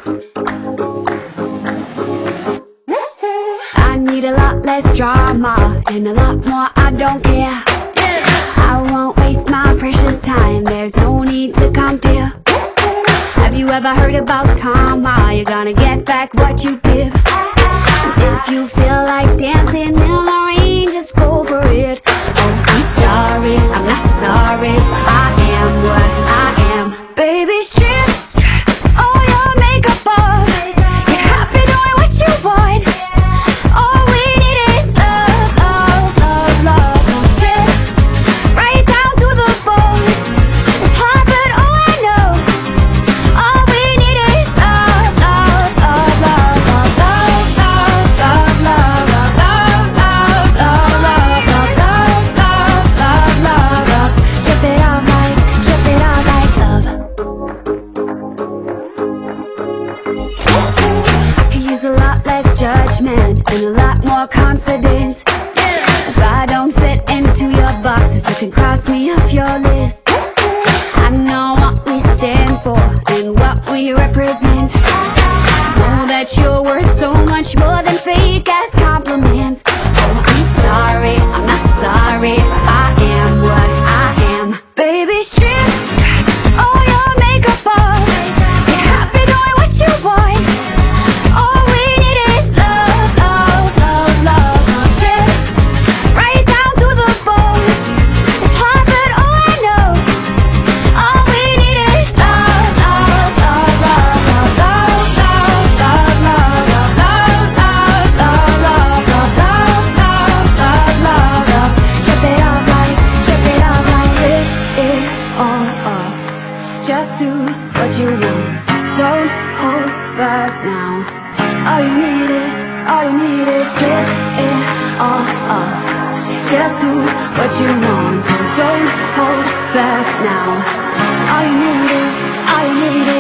I need a lot less drama and a lot more I don't care. I won't waste my precious time, there's no need to compare. Have you ever heard about karma? You're gonna get back what you give. If you feel like dancing in the rain, just go for it. Oh, I'm sorry, I'm not sorry, I am what I am. Baby, strip all your makeup off. You're happy doing what you want. All we need is love, love, love, love. Strip right down to the bones. It's hard, but oh, I know. All we need is love, love, love, love, love, love, love, love, love, love, love, love, love, love, love, love, love. Strip it off like love. I could use a lot less judgment and a lot more confidence. If I don't fit into your boxes, you can cross me off your list. I know what we stand for and what we represent. Know that you're worth so much more than fake ass compliments. Oh, I'm sorry, I'm not sorry, I am what I am. Baby, strip all your makeup off. You're happy doing what you want. All we need is love, love, love, love. Strip right down to the bones. It's hard, but oh, I know. All we need is love, love, love, love, love, love, love, love, love, love, love, love, love, love, love, love, love, love. Strip it off like, rip it all off. Just do what you want. Don't hold back now. All you need is strip it all off. Just do what you want. So don't hold back now. All you need is